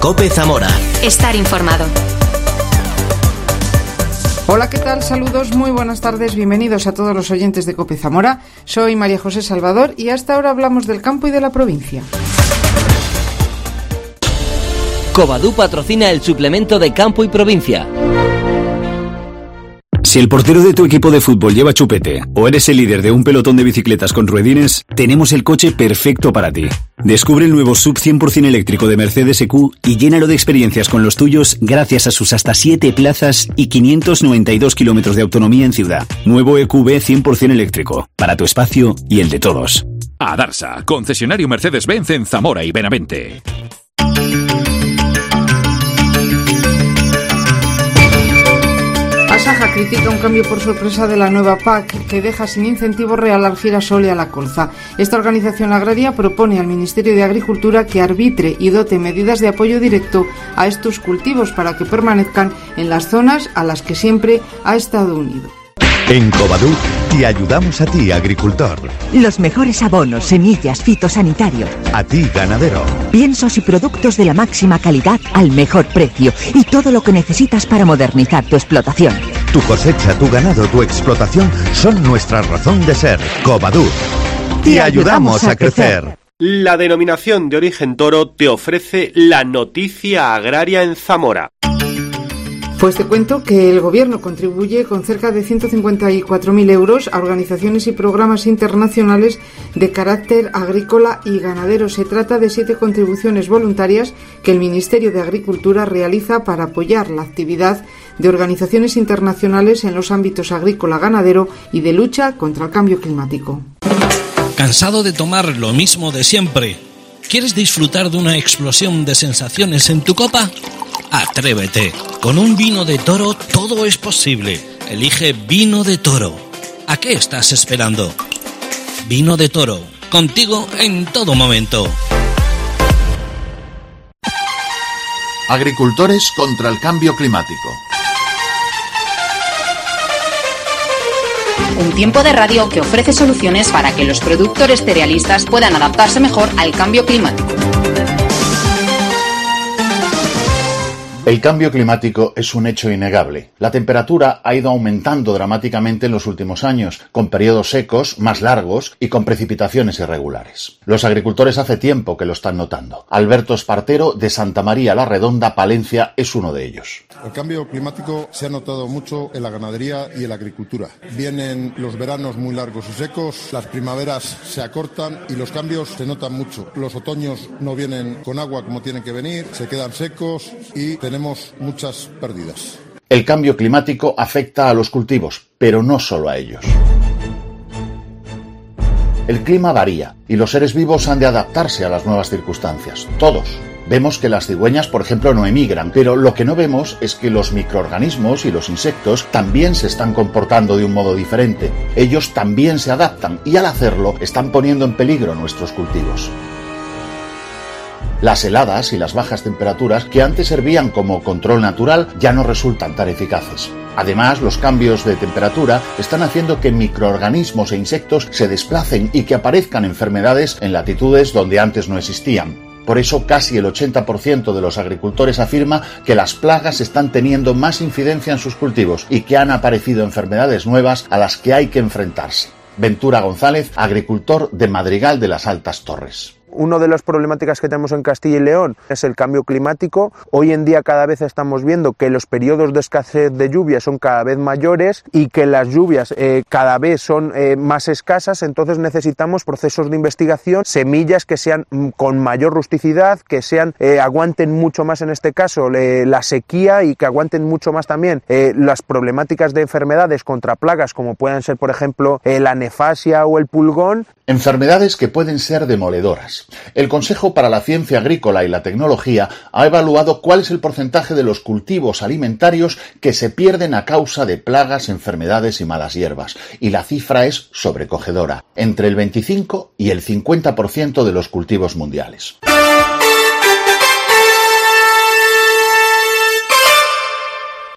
COPE Zamora. Estar informado. Hola, ¿qué tal? Saludos, muy buenas tardes, bienvenidos a todos los oyentes de COPE Zamora. Soy María José Salvador y hasta ahora hablamos del campo y de la provincia. Covadú patrocina el suplemento de campo y provincia. Si el portero de tu equipo de fútbol lleva chupete o eres el líder de un pelotón de bicicletas con ruedines, tenemos el coche perfecto para ti. Descubre el nuevo SUV 100% eléctrico de Mercedes EQ y llénalo de experiencias con los tuyos gracias a sus hasta 7 plazas y 592 kilómetros de autonomía en ciudad. Nuevo EQB 100% eléctrico, para tu espacio y el de todos. Adarsa, concesionario Mercedes-Benz en Zamora y Benavente. Asaja critica un cambio por sorpresa de la nueva PAC que deja sin incentivo real al girasol y a la colza. Esta organización agraria propone al Ministerio de Agricultura que arbitre y dote medidas de apoyo directo a estos cultivos para que permanezcan en las zonas a las que siempre ha estado unido. En Covadú te ayudamos a ti, agricultor. Los mejores abonos, semillas, fitosanitarios. A ti, ganadero. Piensos y productos de la máxima calidad al mejor precio y todo lo que necesitas para modernizar tu explotación. Tu cosecha, tu ganado, tu explotación son nuestra razón de ser. Covadú. Te ayudamos a crecer. La denominación de origen toro te ofrece la noticia agraria en Zamora. Pues te cuento que el Gobierno contribuye con cerca de 154.000 euros a organizaciones y programas internacionales de carácter agrícola y ganadero. Se trata de 7 contribuciones voluntarias que el Ministerio de Agricultura realiza para apoyar la actividad de organizaciones internacionales en los ámbitos agrícola, ganadero y de lucha contra el cambio climático. ¿Cansado de tomar lo mismo de siempre? ¿Quieres disfrutar de una explosión de sensaciones en tu copa? Atrévete. Con un vino de toro todo es posible. Elige Vino de Toro. ¿A qué estás esperando? Vino de Toro. Contigo en todo momento. Agricultores contra el cambio climático. Un tiempo de radio que ofrece soluciones para que los productores cerealistas puedan adaptarse mejor al cambio climático. El cambio climático es un hecho innegable. La temperatura ha ido aumentando dramáticamente en los últimos años, con periodos secos, más largos y con precipitaciones irregulares. Los agricultores hace tiempo que lo están notando. Alberto Espartero, de Santa María la Redonda, Palencia, es uno de ellos. El cambio climático se ha notado mucho en la ganadería y en la agricultura. Vienen los veranos muy largos y secos, las primaveras se acortan y los cambios se notan mucho. Los otoños no vienen con agua como tienen que venir, se quedan secos y tenemos muchas pérdidas. El cambio climático afecta a los cultivos, pero no solo a ellos. El clima varía y los seres vivos han de adaptarse a las nuevas circunstancias. Todos. Vemos que las cigüeñas, por ejemplo, no emigran, pero lo que no vemos es que los microorganismos y los insectos también se están comportando de un modo diferente. Ellos también se adaptan y al hacerlo están poniendo en peligro nuestros cultivos. Las heladas y las bajas temperaturas que antes servían como control natural ya no resultan tan eficaces. Además, los cambios de temperatura están haciendo que microorganismos e insectos se desplacen y que aparezcan enfermedades en latitudes donde antes no existían. Por eso, casi el 80% de los agricultores afirma que las plagas están teniendo más incidencia en sus cultivos y que han aparecido enfermedades nuevas a las que hay que enfrentarse. Ventura González, agricultor de Madrigal de las Altas Torres. Una de las problemáticas que tenemos en Castilla y León es el cambio climático. Hoy en día cada vez estamos viendo que los periodos de escasez de lluvias son cada vez mayores y que las lluvias cada vez son más escasas, entonces necesitamos procesos de investigación, semillas que sean con mayor rusticidad, que sean aguanten mucho más en este caso la sequía y que aguanten mucho más también las problemáticas de enfermedades contra plagas como puedan ser por ejemplo la nefasia o el pulgón. Enfermedades que pueden ser demoledoras. El Consejo para la Ciencia Agrícola y la Tecnología ha evaluado cuál es el porcentaje de los cultivos alimentarios que se pierden a causa de plagas, enfermedades y malas hierbas, y la cifra es sobrecogedora, entre el 25 y el 50% de los cultivos mundiales.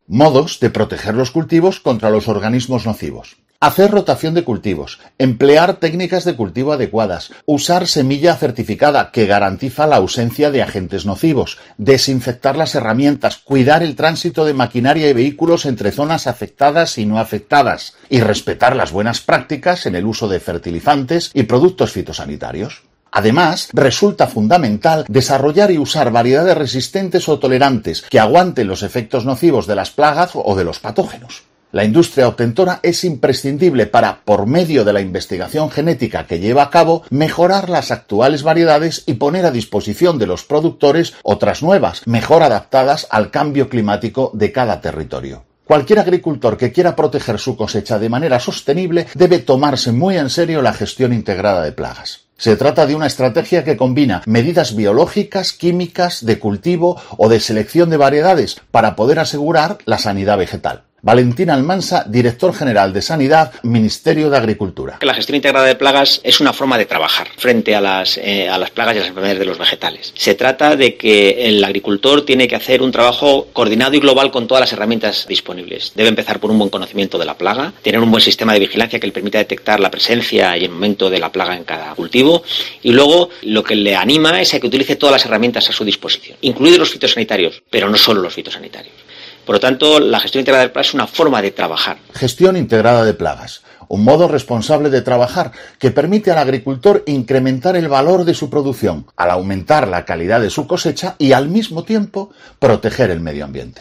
Modos de proteger los cultivos contra los organismos nocivos. Hacer rotación de cultivos, emplear técnicas de cultivo adecuadas, usar semilla certificada que garantiza la ausencia de agentes nocivos, desinfectar las herramientas, cuidar el tránsito de maquinaria y vehículos entre zonas afectadas y no afectadas, y respetar las buenas prácticas en el uso de fertilizantes y productos fitosanitarios. Además, resulta fundamental desarrollar y usar variedades resistentes o tolerantes que aguanten los efectos nocivos de las plagas o de los patógenos. La industria obtentora es imprescindible para, por medio de la investigación genética que lleva a cabo, mejorar las actuales variedades y poner a disposición de los productores otras nuevas, mejor adaptadas al cambio climático de cada territorio. Cualquier agricultor que quiera proteger su cosecha de manera sostenible debe tomarse muy en serio la gestión integrada de plagas. Se trata de una estrategia que combina medidas biológicas, químicas, de cultivo o de selección de variedades para poder asegurar la sanidad vegetal. Valentín Almansa, director general de Sanidad, Ministerio de Agricultura. La gestión integrada de plagas es una forma de trabajar frente a las plagas y a las enfermedades de los vegetales. Se trata de que el agricultor tiene que hacer un trabajo coordinado y global con todas las herramientas disponibles. Debe empezar por un buen conocimiento de la plaga, tener un buen sistema de vigilancia que le permita detectar la presencia y el momento de la plaga en cada cultivo, y luego lo que le anima es a que utilice todas las herramientas a su disposición, incluidos los fitosanitarios, pero no solo los fitosanitarios. Por lo tanto, la gestión integrada de plagas es una forma de trabajar. Gestión integrada de plagas, un modo responsable de trabajar que permite al agricultor incrementar el valor de su producción, al aumentar la calidad de su cosecha y al mismo tiempo proteger el medio ambiente.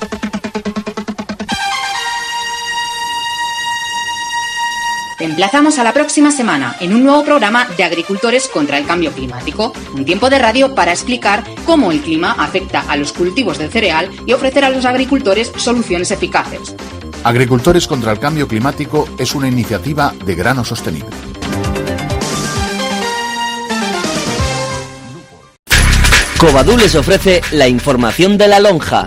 Te emplazamos a la próxima semana en un nuevo programa de Agricultores contra el Cambio Climático, un tiempo de radio para explicar cómo el clima afecta a los cultivos del cereal y ofrecer a los agricultores soluciones eficaces. Agricultores contra el Cambio Climático es una iniciativa de Grano Sostenible. Covadú les ofrece la información de la lonja.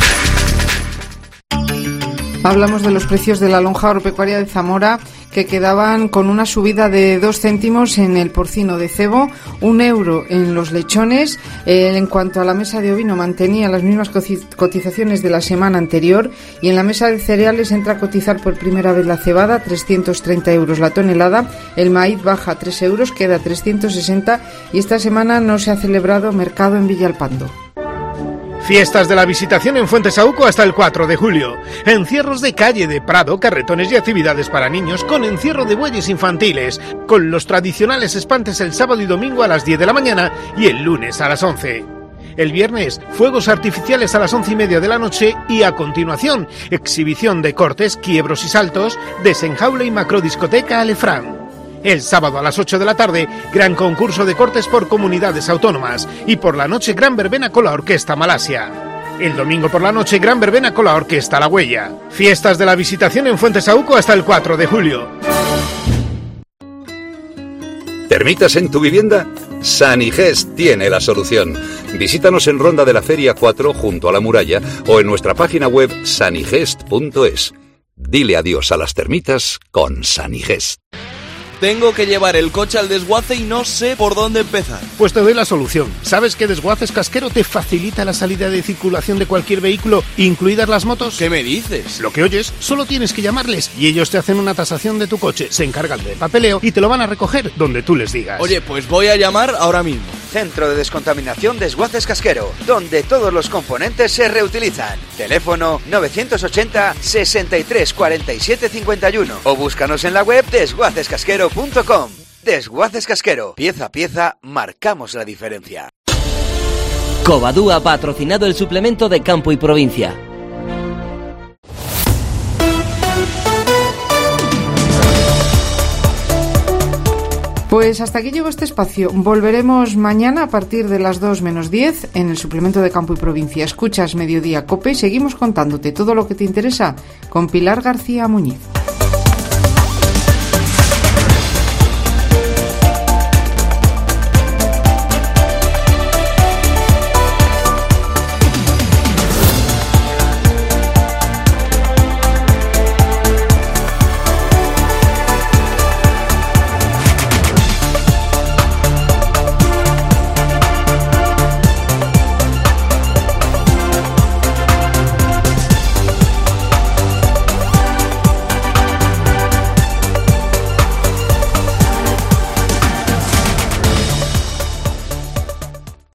Hablamos de los precios de la lonja agropecuaria de Zamora, que quedaban con una subida de 2 céntimos en el porcino de cebo, 1 euro en los lechones. En cuanto a la mesa de ovino, mantenía las mismas cotizaciones de la semana anterior, y en la mesa de cereales entra a cotizar por primera vez la cebada, 330 euros la tonelada, el maíz baja 3 euros, queda 360, y esta semana no se ha celebrado mercado en Villalpando. Fiestas de la Visitación en Fuentesauco hasta el 4 de julio. Encierros de calle, de prado, carretones y actividades para niños con encierro de bueyes infantiles, con los tradicionales espantes el sábado y domingo a las 10 de la mañana y el lunes a las 11. El viernes, fuegos artificiales a las 11:30 de la noche y a continuación, exhibición de cortes, quiebros y saltos, desenjaule y macrodiscoteca Alefrán. El sábado a las 8 de la tarde, gran concurso de cortes por comunidades autónomas, y por la noche gran verbena con la Orquesta Malasia. El domingo por la noche gran verbena con la Orquesta La Huella. Fiestas de la Visitación en Fuentesauco hasta el 4 de julio. ¿Termitas en tu vivienda? Sanigest tiene la solución. Visítanos en Ronda de la Feria 4 junto a la muralla o en nuestra página web sanigest.es. Dile adiós a las termitas con Sanigest. Tengo que llevar el coche al desguace y no sé por dónde empezar. Pues te doy la solución. ¿Sabes que Desguaces Casquero te facilita la salida de circulación de cualquier vehículo, incluidas las motos? ¿Qué me dices? Lo que oyes, solo tienes que llamarles y ellos te hacen una tasación de tu coche, se encargan del papeleo y te lo van a recoger donde tú les digas. Oye, pues voy a llamar ahora mismo. Centro de Descontaminación Desguaces Casquero, donde todos los componentes se reutilizan. Teléfono 980 63 47 51 o búscanos en la web desguacescasquero.com. Desguaces Casquero, pieza a pieza marcamos la diferencia. Covadú ha patrocinado el suplemento de Campo y Provincia. Pues hasta aquí llegó este espacio. Volveremos mañana a partir de las 2 menos 10 en el suplemento de Campo y Provincia. Escuchas Mediodía COPE y seguimos contándote todo lo que te interesa con Pilar García Muñiz.